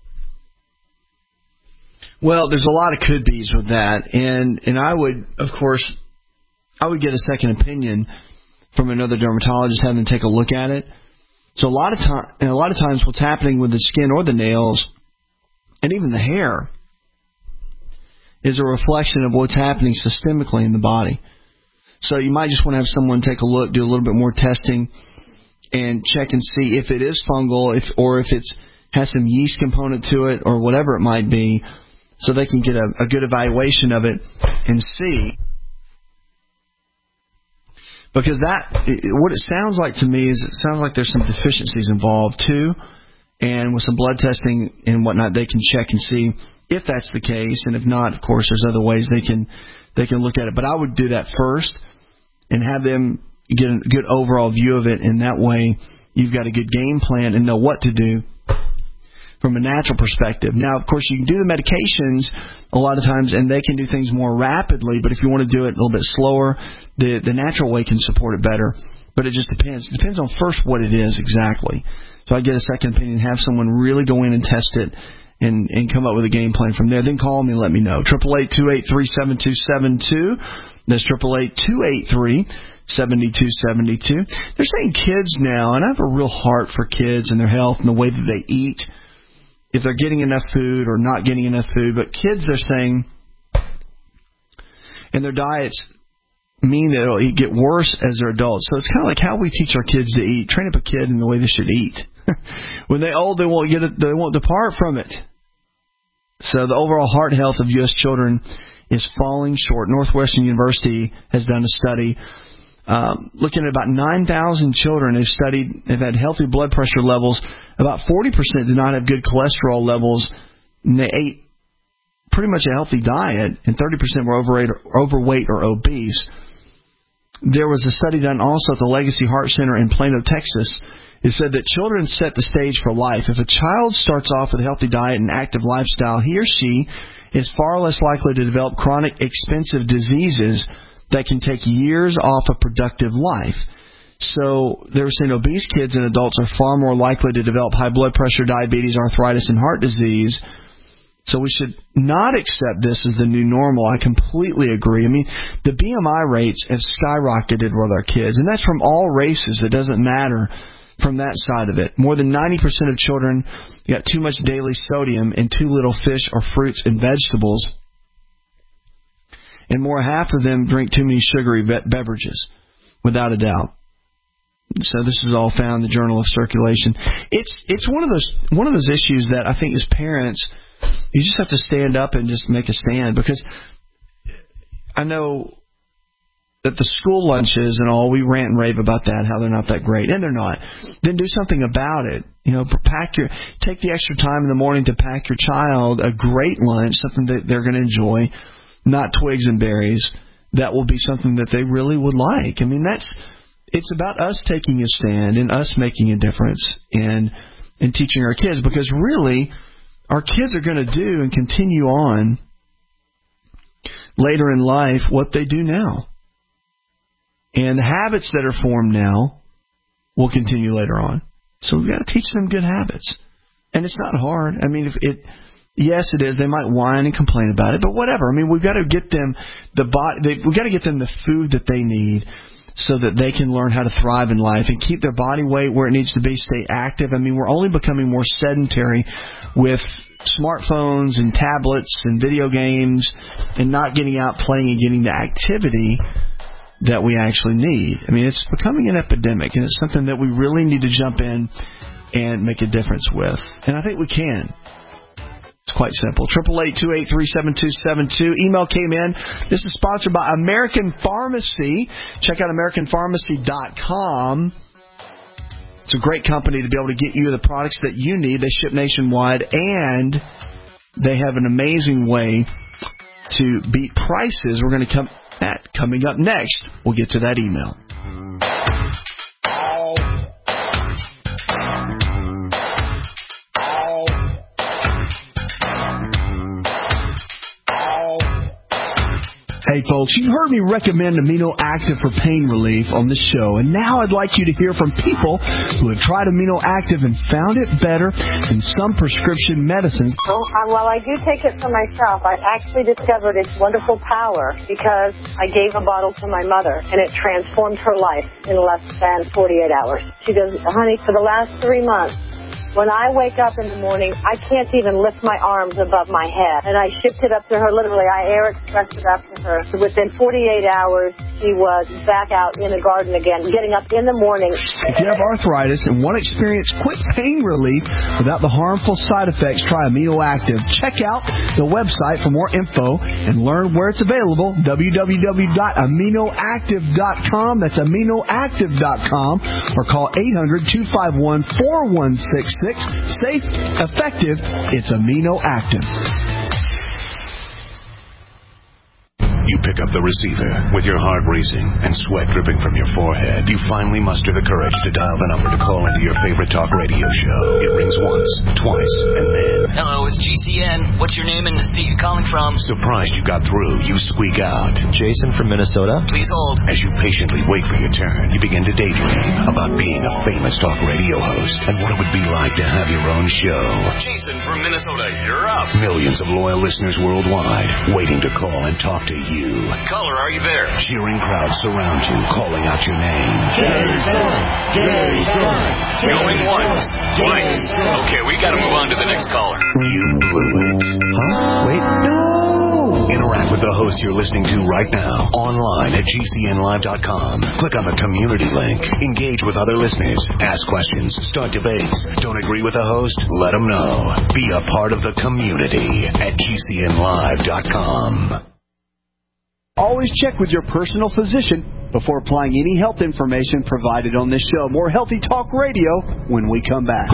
Well, there's a lot of could-be's with that, and and I would, of course, I would get a second opinion from another dermatologist, have them take a look at it. So a lot of time, and a lot of times, what's happening with the skin or the nails, and even the hair, is a reflection of what's happening systemically in the body. So you might just want to have someone take a look, do a little bit more testing, and check and see if it is fungal, if or if it's has some yeast component to it, or whatever it might be, so they can get a, a good evaluation of it and see. Because that, what it sounds like to me is it sounds like there's some deficiencies involved too, and with some blood testing and whatnot, they can check and see if that's the case, and if not, of course, there's other ways they can they can look at it. But I would do that first and have them get a good overall view of it, and that way you've got a good game plan and know what to do from a natural perspective. Now, of course, you can do the medications a lot of times, and they can do things more rapidly, but if you want to do it a little bit slower, the, the natural way can support it better. But it just depends. It depends on first what it is exactly. So I get a second opinion, have someone really go in and test it and, and come up with a game plan from there. Then call me and let me know. eight eight eight, two eight three, seven two seven two. That's eight eight eight, two eight three, seven two seven two. They're saying kids now, and I have a real heart for kids and their health and the way that they eat, if they're getting enough food or not getting enough food. But kids, they're saying, and their diets mean that it'll get worse as they're adults. So it's kind of like how we teach our kids to eat. Train up a kid in the way they should eat. When they're old, they won't get it. They won't depart from it. So the overall heart health of U S children is falling short. Northwestern University has done a study um, looking at about nine thousand children who've studied. They've had healthy blood pressure levels. About forty percent did not have good cholesterol levels, and they ate pretty much a healthy diet, and thirty percent were overweight or, overweight or obese. There was a study done also at the Legacy Heart Center in Plano, Texas. It said that children set the stage for life. If a child starts off with a healthy diet and active lifestyle, he or she is far less likely to develop chronic, expensive diseases that can take years off a productive life. So they were saying obese kids and adults are far more likely to develop high blood pressure, diabetes, arthritis, and heart disease. So we should not accept this as the new normal. I completely agree. I mean, the B M I rates have skyrocketed with our kids, and that's from all races. It doesn't matter from that side of it. More than ninety percent of children got too much daily sodium and too little fish or fruits and vegetables. And more half of them drink too many sugary be- beverages, without a doubt. So this is all found in the Journal of Circulation. It's it's one of those one of those issues that I think as parents, you just have to stand up and just make a stand, because I know that the school lunches and all, we rant and rave about that, how they're not that great, and they're not. Then do something about it. You know, pack your take the extra time in the morning to pack your child a great lunch, something that they're going to enjoy, not twigs and berries. That will be something that they really would like. I mean, that's it's about us taking a stand and us making a difference and and teaching our kids, because really our kids are going to do and continue on later in life what they do now. And the habits that are formed now will continue later on. So we've got to teach them good habits. And it's not hard. I mean, if it, yes, it is. They might whine and complain about it, but whatever. I mean, we've got to get them the body, they, we've got to get them the food that they need so that they can learn how to thrive in life and keep their body weight where it needs to be, stay active. I mean, we're only becoming more sedentary with smartphones and tablets and video games and not getting out playing and getting the activity that we actually need. I mean, it's becoming an epidemic, and it's something that we really need to jump in and make a difference with. And I think we can. It's quite simple. eight eight eight, two eight three, seven two seven two. Email came in. This is sponsored by American Pharmacy. Check out American Pharmacy dot com. It's a great company to be able to get you the products that you need. They ship nationwide, and they have an amazing way to beat prices. We're going to come at coming up next. We'll get to that email. Hey, folks, you've heard me recommend Amino Active for pain relief on the show, and now I'd like you to hear from people who have tried Amino Active and found it better than some prescription medicines. Well, uh, while I do take it for myself, I actually discovered its wonderful power because I gave a bottle to my mother, and it transformed her life in less than forty-eight hours. She goes, honey, for the last three months, when I wake up in the morning, I can't even lift my arms above my head. And I shipped it up to her, literally. I air expressed it up to her. So within forty-eight hours, she was back out in the garden again, getting up in the morning. If you have arthritis and want to experience quick pain relief without the harmful side effects, try Amino Active. Check out the website for more info and learn where it's available, w w w dot amino active dot com. That's amino active dot com. Or call eight hundred, two five one, four one six six. Safe, effective, it's Amino Active. You pick up the receiver with your heart racing and sweat dripping from your forehead. You finally muster the courage to dial the number to call into your favorite talk radio show. It rings once, twice, and then... Hello, it's G C N. What's your name and the state you're calling from? Surprised you got through, you squeak out. Jason from Minnesota. Please hold. As you patiently wait for your turn, you begin to daydream about being a famous talk radio host and what it would be like to have your own show. Jason from Minnesota, you're up. Millions of loyal listeners worldwide waiting to call and talk to you. Caller, are you there? Cheering crowds surround you, calling out your name. Jason! Jason! Going once, twice. Okay, we gotta move on to the next caller. You blew it. Huh? Wait, no! Interact with the host you're listening to right now, online at G C N live dot com. Click on the community link. Engage with other listeners. Ask questions. Start debates. Don't agree with the host? Let them know. Be a part of the community at G C N live dot com. Always check with your personal physician before applying any health information provided on this show. More Healthy Talk Radio when we come back.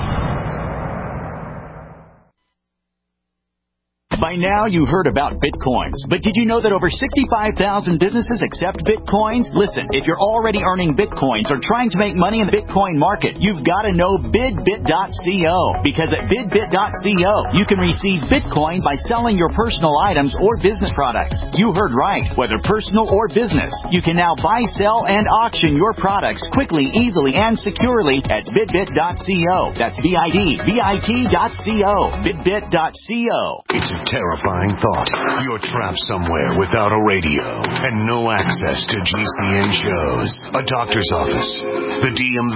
By now, you heard about Bitcoins. But did you know that over sixty-five thousand businesses accept Bitcoins? Listen, if you're already earning Bitcoins or trying to make money in the Bitcoin market, you've got to know bidbit dot co. Because at bidbit dot co, you can receive Bitcoin by selling your personal items or business products. You heard right. Whether personal or business, you can now buy, sell, and auction your products quickly, easily, and securely at bidbit dot co. That's B I D B I T dot co. bidbit dot co. It's a terrifying thought. You're trapped somewhere without a radio and no access to G C N shows, a doctor's office, the D M V,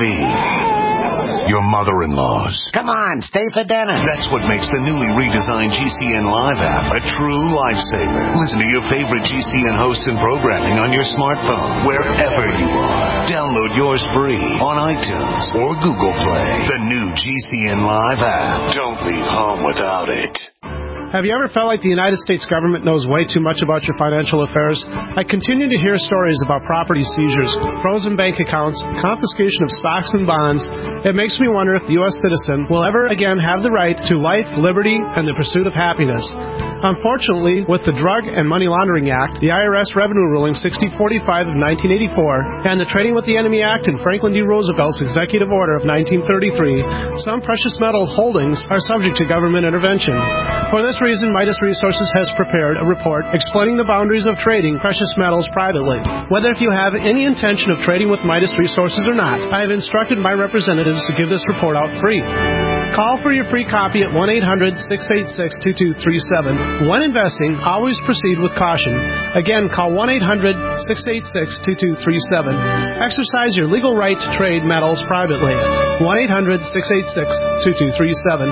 your mother-in-law's. Come on, stay for dinner. That's what makes the newly redesigned G C N Live app a true lifesaver. Listen to your favorite G C N hosts and programming on your smartphone, wherever you are. Download yours free on iTunes or Google Play. The new G C N Live app. Don't leave home without it. Have you ever felt like the United States government knows way too much about your financial affairs? I continue to hear stories about property seizures, frozen bank accounts, confiscation of stocks and bonds. It makes me wonder if the U S citizen will ever again have the right to life, liberty, and the pursuit of happiness. Unfortunately, with the Drug and Money Laundering Act, the I R S Revenue Ruling sixty forty-five of nineteen eighty-four, and the Trading with the Enemy Act and Franklin D. Roosevelt's Executive Order of nineteen thirty-three, some precious metal holdings are subject to government intervention. For this reason, Midas Resources has prepared a report explaining the boundaries of trading precious metals privately. Whether if you have any intention of trading with Midas Resources or not, I have instructed my representatives to give this report out free. Call for your free copy at one eight hundred, six eight six, two two three seven. When investing, always proceed with caution. Again, call one eight hundred, six eight six, two two three seven. Exercise your legal right to trade metals privately. one eight hundred, six eight six, two two three seven.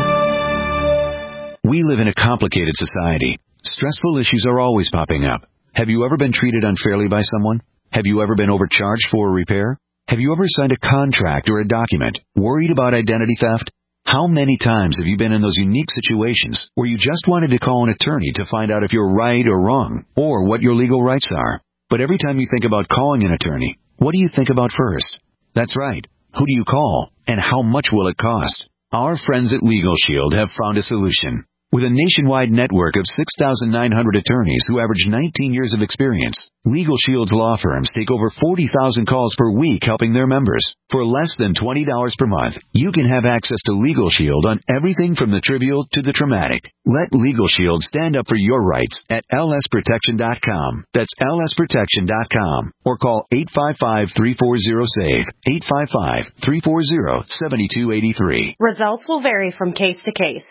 We live in a complicated society. Stressful issues are always popping up. Have you ever been treated unfairly by someone? Have you ever been overcharged for a repair? Have you ever signed a contract or a document? Worried about identity theft? How many times have you been in those unique situations where you just wanted to call an attorney to find out if you're right or wrong, or what your legal rights are? But every time you think about calling an attorney, what do you think about first? That's right. Who do you call, and how much will it cost? Our friends at Legal Shield have found a solution. With a nationwide network of six thousand nine hundred attorneys who average nineteen years of experience, Legal Shield's law firms take over forty thousand calls per week helping their members. For less than twenty dollars per month, you can have access to Legal Shield on everything from the trivial to the traumatic. Let Legal Shield stand up for your rights at L S protection dot com. That's L S protection dot com. Or call eight five five, three four zero, S A V E, eight five five, three four zero, seven two eight three. Results will vary from case to case.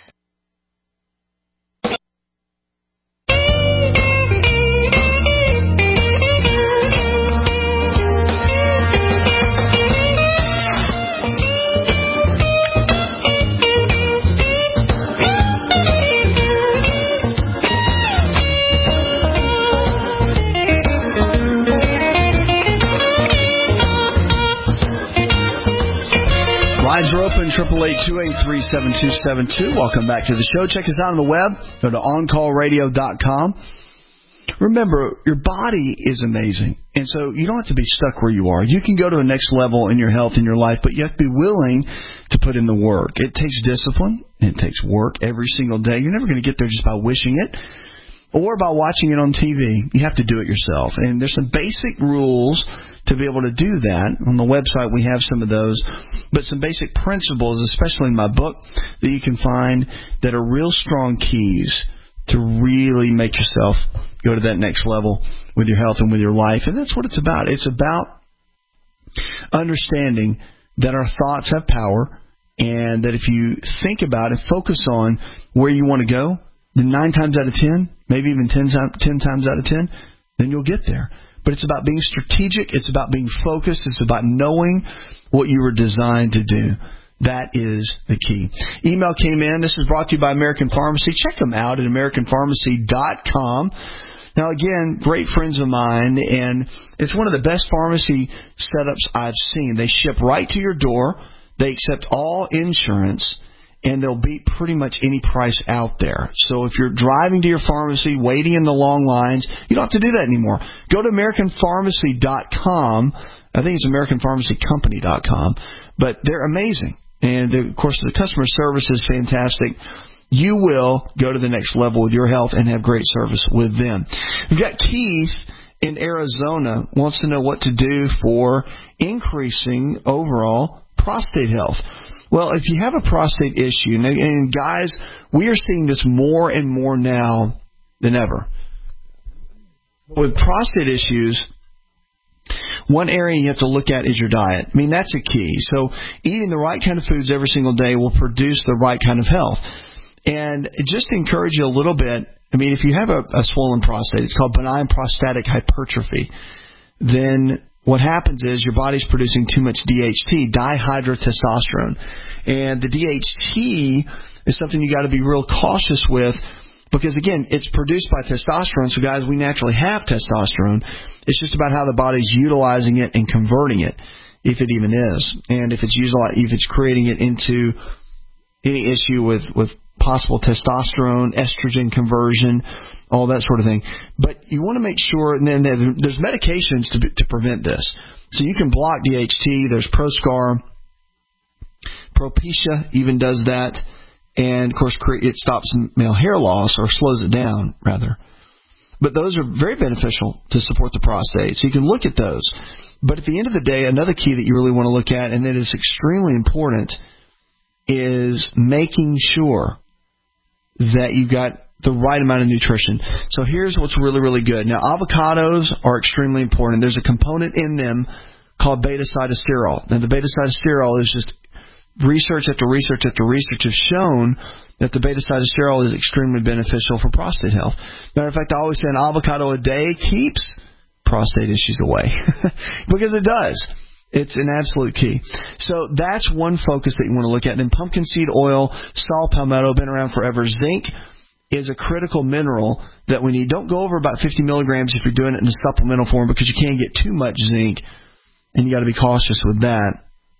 Lines are open, triple eight, two eight three, seven two seven two. Welcome back to the show. Check us out on the web. Go to on call radio dot com. Remember, your body is amazing, and so you don't have to be stuck where you are. You can go to the next level in your health and your life, but you have to be willing to put in the work. It takes discipline, and it takes work every single day. You're never going to get there just by wishing it or by watching it on T V. You have to do it yourself, and there's some basic rules to be able to do that. On the website, we have some of those, but some basic principles, especially in my book, that you can find that are real strong keys to really make yourself go to that next level with your health and with your life. And that's what it's about. It's about understanding that our thoughts have power, and that if you think about it, focus on where you want to go, then nine times out of ten, maybe even ten, ten times out of ten, then you'll get there. But it's about being strategic. It's about being focused. It's about knowing what you were designed to do. That is the key. Email came in. This is brought to you by American Pharmacy. Check them out at American Pharmacy dot com. Now, again, great friends of mine, and it's one of the best pharmacy setups I've seen. They ship right to your door. They accept all insurance, and they'll beat pretty much any price out there. So if you're driving to your pharmacy, waiting in the long lines, you don't have to do that anymore. Go to American Pharmacy dot com. I think it's American Pharmacy Company dot com. But they're amazing. And, of course, the customer service is fantastic. You will go to the next level with your health and have great service with them. We've got Keith in Arizona wants to know what to do for increasing overall prostate health. Well, if you have a prostate issue, and guys, we are seeing this more and more now than ever. With prostate issues, one area you have to look at is your diet. I mean, that's a key. So eating the right kind of foods every single day will produce the right kind of health. And just to encourage you a little bit, I mean, if you have a, a swollen prostate, it's called benign prostatic hypertrophy, then what happens is your body's producing too much D H T, dihydrotestosterone. And the D H T is something you got to be real cautious with because, again, it's produced by testosterone. So, guys, we naturally have testosterone. It's just about how the body's utilizing it and converting it, if it even is. And if it's util- if it's creating it into any issue with, with possible testosterone, estrogen conversion, all that sort of thing. But you want to make sure, and then there's medications to to prevent this. So you can block D H T. There's Proscar. Propecia even does that. And, of course, it stops male hair loss, or slows it down, rather. But those are very beneficial to support the prostate. So you can look at those. But at the end of the day, another key that you really want to look at, and that is extremely important, is making sure that you've got the right amount of nutrition. So here's what's really, really good. Now, avocados are extremely important. There's a component in them called beta-sitosterol. And the beta-sitosterol is just research after research after research has shown that the beta-sitosterol is extremely beneficial for prostate health. Matter of fact, I always say an avocado a day keeps prostate issues away because it does. It's an absolute key. So that's one focus that you want to look at. And then pumpkin seed oil, saw palmetto, been around forever. Zinc is a critical mineral that we need. Don't go over about fifty milligrams if you're doing it in a supplemental form because you can't get too much zinc, and you got to be cautious with that.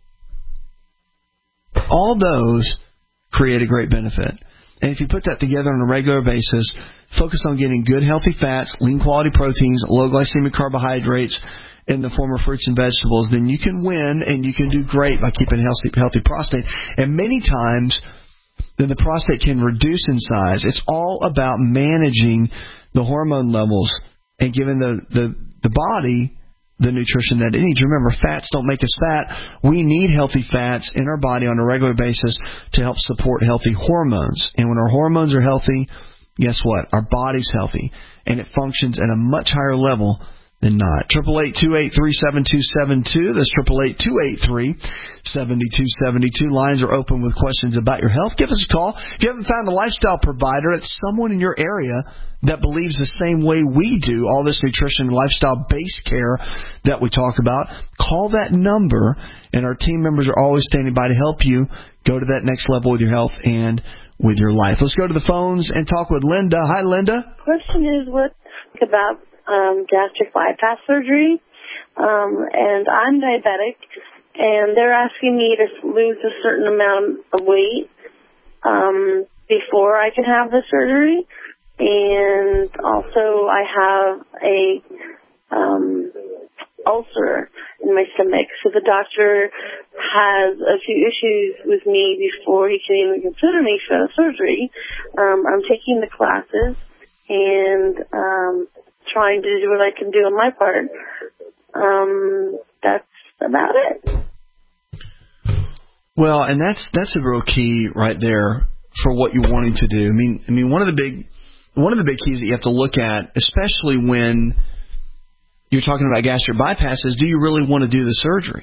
All those create a great benefit. And if you put that together on a regular basis, focus on getting good healthy fats, lean quality proteins, low glycemic carbohydrates in the form of fruits and vegetables, then you can win and you can do great by keeping a healthy, healthy prostate. And many times then the prostate can reduce in size. It's all about managing the hormone levels and giving the, the, the body the nutrition that it needs. Remember, fats don't make us fat. We need healthy fats in our body on a regular basis to help support healthy hormones. And when our hormones are healthy, guess what? Our body's healthy, and it functions at a much higher level than not. triple eight, two eight three, seven two seven two. That's triple eight, two eight three, seven two seven two. Lines are open with questions about your health. Give us a call. If you haven't found a lifestyle provider, it's someone in your area that believes the same way we do, all this nutrition and lifestyle-based care that we talk about. Call that number, and our team members are always standing by to help you go to that next level with your health and with your life. Let's go to the phones and talk with Linda. Hi, Linda. Question is, what about um, gastric bypass surgery? Um, and I'm diabetic, and they're asking me to lose a certain amount of weight um, before I can have the surgery. And also I have a um, ulcer in my stomach. So the doctor has a few issues with me before he can even consider me for the surgery. Um, I'm taking the classes and um, trying to do what I can do on my part. Um, that's about it. Well, and that's that's a real key right there for what you're wanting to do. I mean, I mean, one of the big One of the big keys that you have to look at, especially when you're talking about gastric bypass, is do you really want to do the surgery?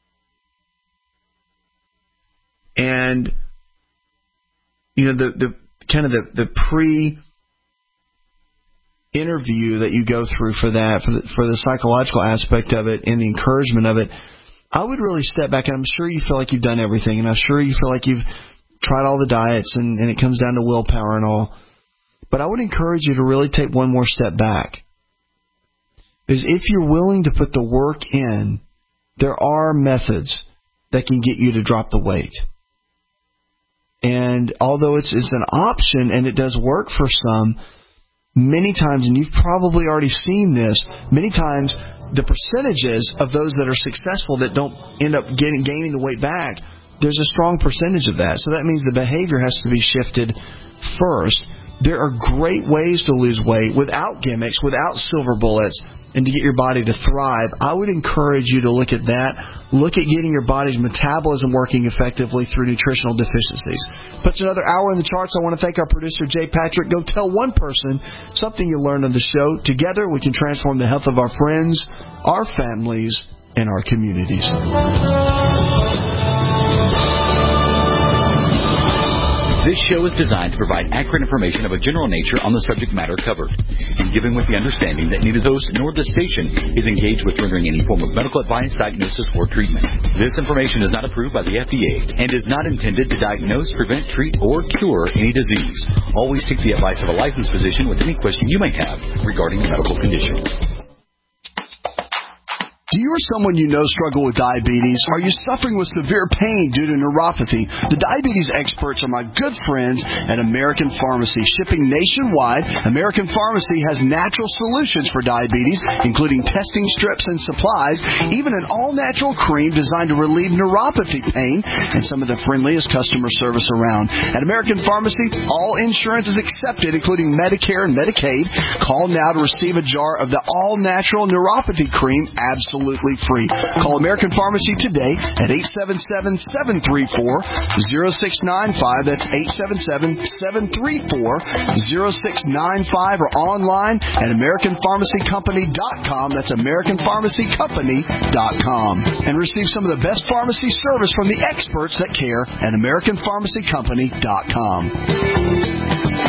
And, you know, the, the kind of the, the pre-interview that you go through for that, for the, for the psychological aspect of it and the encouragement of it, I would really step back, and I'm sure you feel like you've done everything, and I'm sure you feel like you've tried all the diets, and, and it comes down to willpower and all. But I would encourage you to really take one more step back. Because if you're willing to put the work in, there are methods that can get you to drop the weight. And although it's it's an option and it does work for some, many times, and you've probably already seen this, many times the percentages of those that are successful that don't end up getting gaining the weight back, there's a strong percentage of that. So that means the behavior has to be shifted first. There are great ways to lose weight without gimmicks, without silver bullets, and to get your body to thrive. I would encourage you to look at that. Look at getting your body's metabolism working effectively through nutritional deficiencies. Puts another hour in the charts. I want to thank our producer, Jay Patrick. Go tell one person something you learned on the show. Together, we can transform the health of our friends, our families, and our communities. This show is designed to provide accurate information of a general nature on the subject matter covered, and given with the understanding that neither the host nor the station is engaged with rendering any form of medical advice, diagnosis, or treatment. This information is not approved by the F D A and is not intended to diagnose, prevent, treat, or cure any disease. Always take the advice of a licensed physician with any question you may have regarding a medical condition. Do you or someone you know struggle with diabetes? Are you suffering with severe pain due to neuropathy? The diabetes experts are my good friends at American Pharmacy. Shipping nationwide, American Pharmacy has natural solutions for diabetes, including testing strips and supplies, even an all-natural cream designed to relieve neuropathy pain, and some of the friendliest customer service around. At American Pharmacy, all insurance is accepted, including Medicare and Medicaid. Call now to receive a jar of the all-natural neuropathy cream absolutely Absolutely free. Call American Pharmacy today at eight seven seven, seven three four, zero six nine five. That's eight seven seven, seven three four, zero six nine five, or online at American Pharmacy Company dot com. That's American Pharmacy Company dot com. And receive some of the best pharmacy service from the experts that care at American Pharmacy Company dot com.